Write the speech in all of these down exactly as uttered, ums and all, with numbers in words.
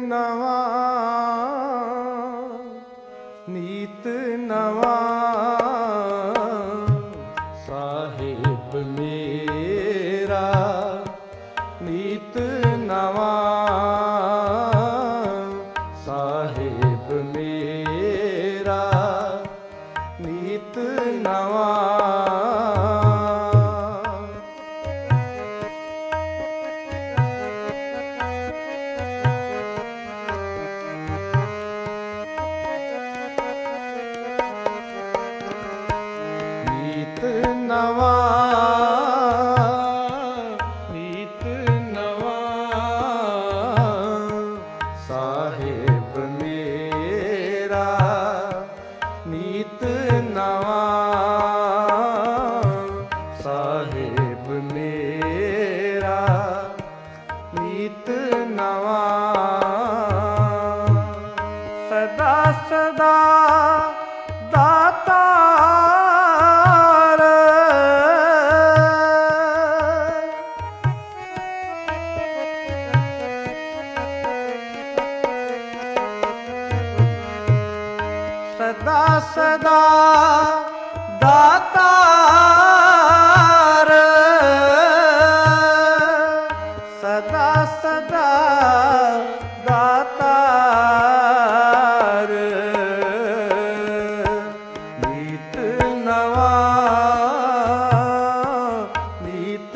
ਨਵਾਂ ਨੀਤ ਨਵਾਂ ਸਾਹਿਬ ਮੇਰਾ ਨੀਤ ਨਵਾਂ ਸਾਹਿਬ ਮੇਰਾ ਨੀਤ ਨਵਾਂ ਨੀਤ ਨਵਾਂ ਨੀਤ ਨਵਾਂ ਸਾਹਿਬ ਮੇਰਾ ਨੀਤ ਨਵਾਂ ਸਾਹਿਬ ਮੇਰਾ ਨੀਤ ਨਵਾਂ ਸਦਾ ਸਦਾ ਦਾਤਾਰ ਸਦਾ ਸਦਾ ਦਾਤਾਰ ਸਦਾ ਸਦਾ ਦਾਤਾਰ ਨੀਤ ਨਵਾਂ ਨੀਤ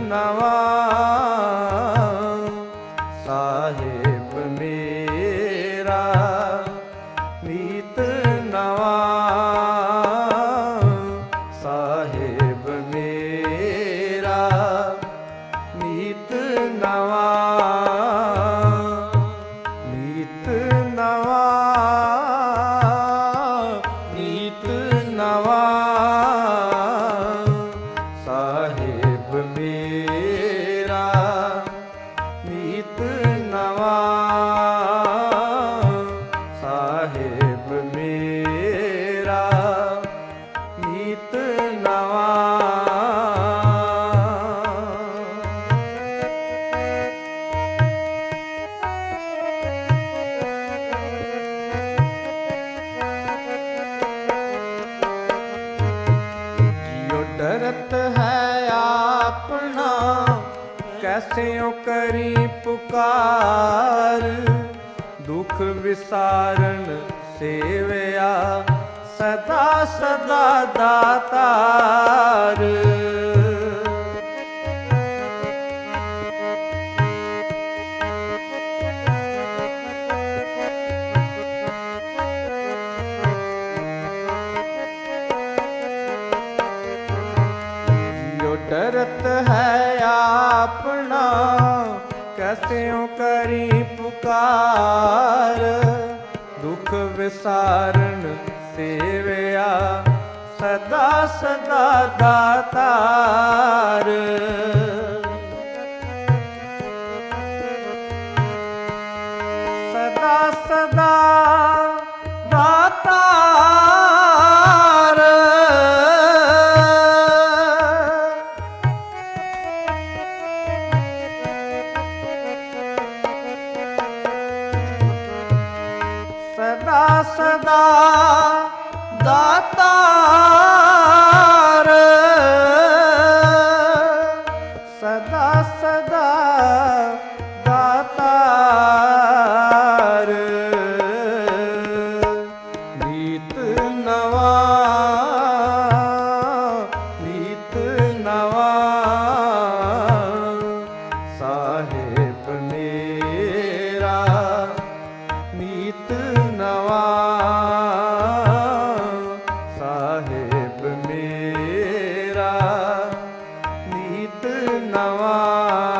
ਨਵਾਂ ਸਾਹਿਬ ਮੇਰਾ ਨੀਤ ਨਵਾਂ ਸਾਹਿਬ ਮੇਰਾ ਨੀਤ ਨਵਾਂ ਨੀਤ ਨਵਾਂ ਨੀਤ ਨਵਾਂ ਸਾਹਿਬ ਮੇਰਾ ਨੀਤ ਨਵਾਂ ਸਾਹਿਬ ਮੇਰਾ ਨੀਤ ਨਵਾਂ जियो डरत है अपना कैस्यों करी पुकार दुख विसारण सेवया सदा सदा दातार जियो डरत है अपना कैस्यों करी पुकार दुख विसारण सेवया सदा सदा दातार सदा सदा दातार सदा सदा दातार सदा सदा दातार नीत नवां नीत नवां ਸਾਹਿਬ ਮੇਰਾ ਨੀਤ ਨਵਾਂ ਸਾਹਿਬ ਮੇਰਾ ਨੀਤ ਨਵਾਂ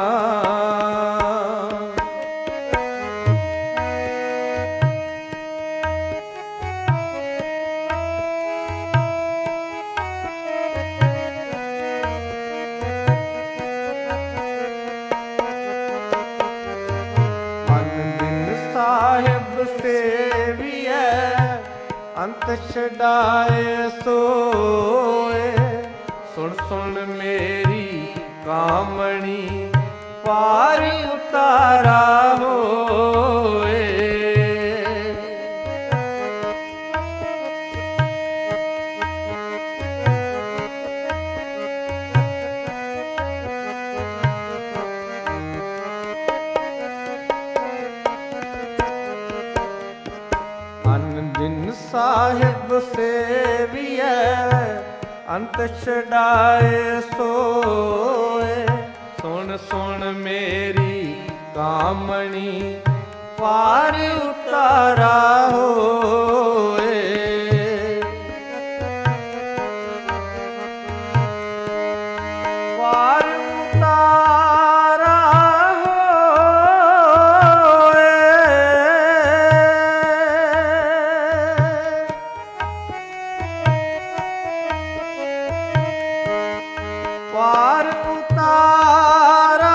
ਸਾਹਿਬ ਸੇਵੀਐ ਅੰਤ ਛਡਾਏ ਸੋਏ ਸੁਣ ਸੁਣ ਮੇਰੀ ਕਾਮਣੀ ਪਾਰ ਉਤਾਰਾ ਹੋਏ ਸਾਹਿਬ ਸੇਵੀਐ ਅੰਤ ਛਡਾਏ ਸੋਏ। ਸੁਣ ਸੁਣ ਮੇਰੀ ਕਾਮਣੀ ਪਾਰ ਉਤਾਰਾ ਹੋਏ। ਪਾਰ ਉਤਾਰਾ ਹੋਏ। ਪਾਰ ਉਤਾਰਾ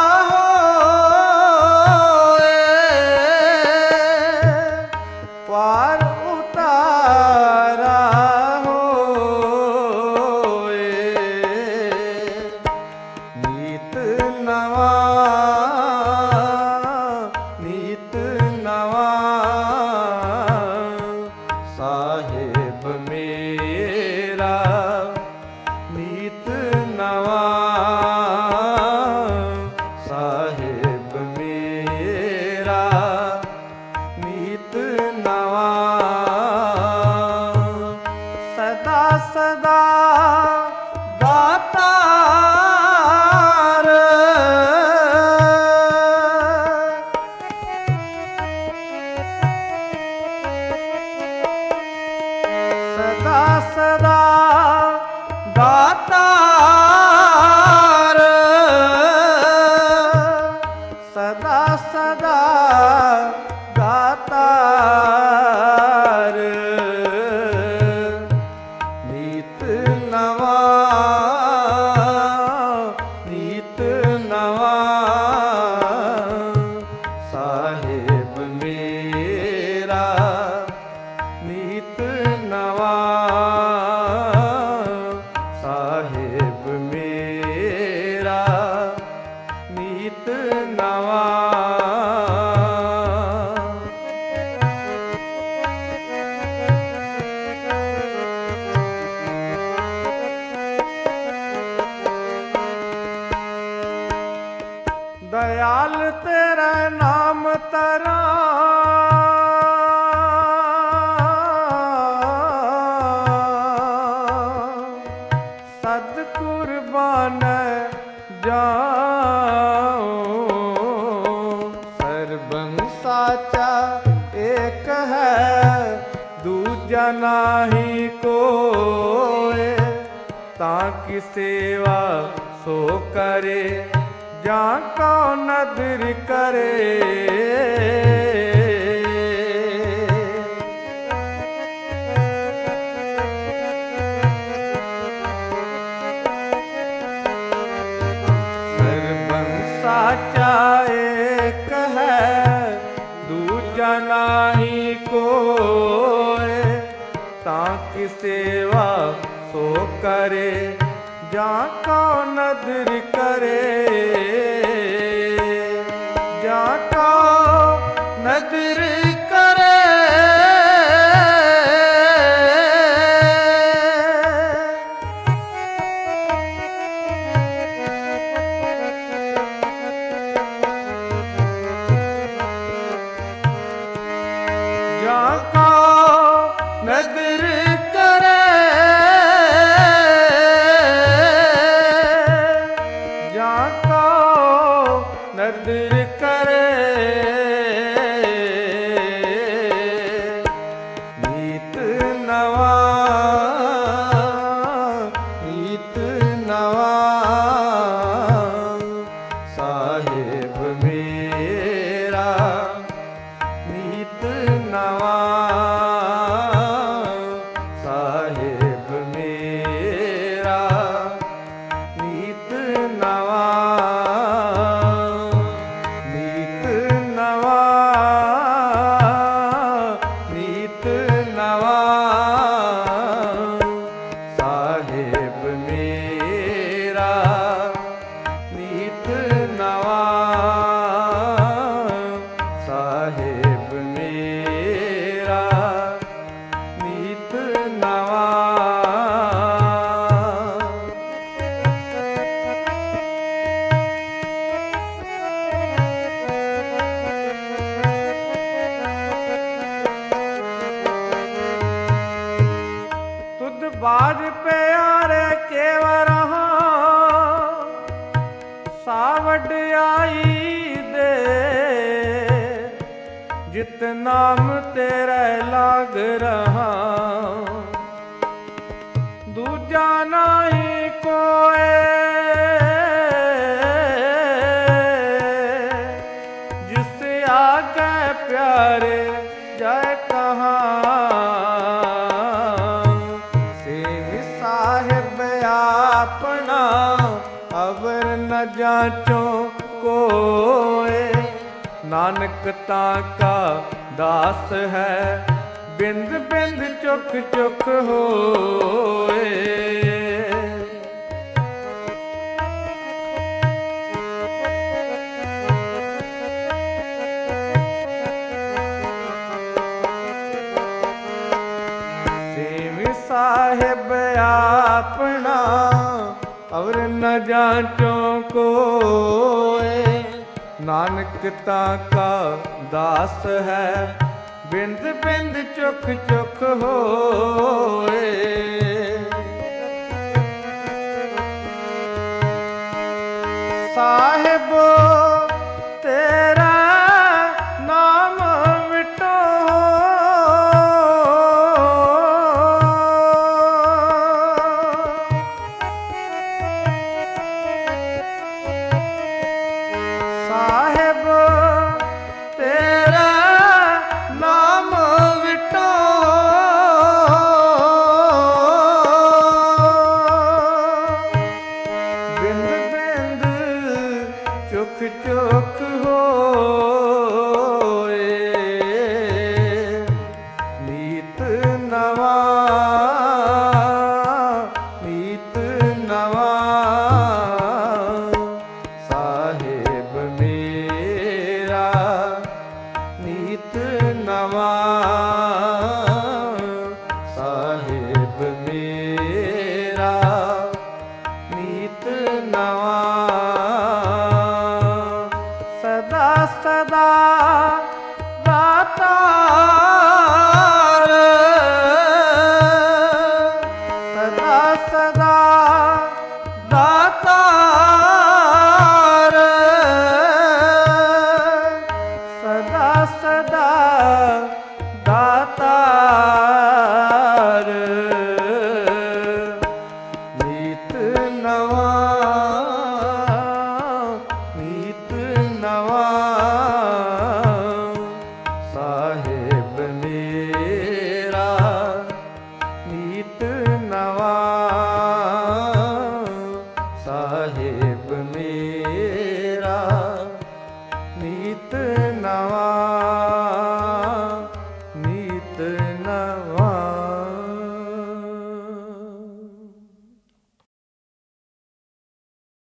ਪਾਰ ਉਤਾਰਾ ਹੋਏ। ਨੀਤ ਨਵਾਂ ਨੀਤ ਨਵਾਂ ਸਾਹਿਬ ਮੇਰਾ ਨੀਤ ਨਵਾਂ ਸਾਹਿਬ ਮੇਰਾ ਨੀਤ ਨਵਾਂ। ਸਦਾ ਸਦਾ ਦਾਤਾਰ ਸਦਾ ਸਦਾ ਦਾਤਾਰ ਸਦਾ ਸਦਾ ਦਾਤਾਰ ਨੀਤ ਨਵਾਂ ਨੀਤ ਨਵਾਂ ਸਾਹਿਬ ਮੇਰਾ ਨੀਤ ਨਵਾਂ ਸਾਹਿਬ ਮੇਰਾ ਨੀਤ ਨਵਾਂ। दयाल तेरा नाम तरा सद कुर्बान जाओ। सर्वं साचा एक है दूजा नाही कोय। ताकि सेवा सो करे जा को नदर करे। सर्वं साचा एक है दूजा नाही कोय। ताकि सेवा सो करे जा को नदर करे। जा को नदर करे जा को नदर करे जा को नदर करे। नीत नवां नीत नवां साहिब मेरा नीत नवां साहिब मेरा नीत नवां नीत नवां नीत नवां साहिब मेरा नीत नवां ਜਿਤ ਨਾਮ ਤੇਰੇ ਲਾਗ ਰਹਾ, ਦੂਜਾ ਨਹੀਂ ਕੋਏ, ਜਿਸ ਆਗੇ ਪਿਆਰੇ ਜੈ ਕਹਾਂ। ਸੇਵ ਸਾਹਿਬ ਆਪਣਾ ਅਵਰ ਨ ਜਾਂਚੋ ਕੋਏ, ਨਾਨਕ ਤਾਂ ਕਾ ਦਾਸ ਹੈ, ਬਿੰਦ ਬਿੰਦ ਚੁਖ ਚੁਖ ਹੋਏ। ਸੇਵ ਸਾਹਿਬ ਆਪਣਾ ਅਵਰ ਨ ਜਾਂਚੋ ਕੋਏ, ਨਾਨਕ ਤਾਂ ਕਾ ਦਾਸ ਹੈ, ਬਿੰਦ ਬਿੰਦ ਚੁਖ ਚੁਖ ਹੋਏ। ਸਾਹਿਬ ਤੇਰਾ ਨਾਮ ਮਿਟੋ, ਸਾਹਿਬ ਤੇਰਾ ਨਾਮ ਵਿਟੋ, ਬਿੰਦ ਬਿੰਦ ਚੁਖ ਚੁਖ ਹੋਏ। ਨੀਤ ਨਵਾ ਨੀਤ ਨਵਾ ਸਾਹਿਬ ਮੇਰਾ, ਨੀਤ ਨਵਾ ਸਾਹਿਬ ਮੇਰਾ, ਨੀਤ ਨਵਾ। ਸਦਾ ਸਦਾ ਦਾਤਾਰ, ਸਦਾ ਸਦਾ ਦਾਤਾਰ, ਸਦਾ ਸਦਾ ਦਾਤਾਰ। ਨੀਤ ਨਵਾ ਨੀਤ ਨਵਾ ਸਾਹਿਬ ਮੇਰਾ, ਨੀਤ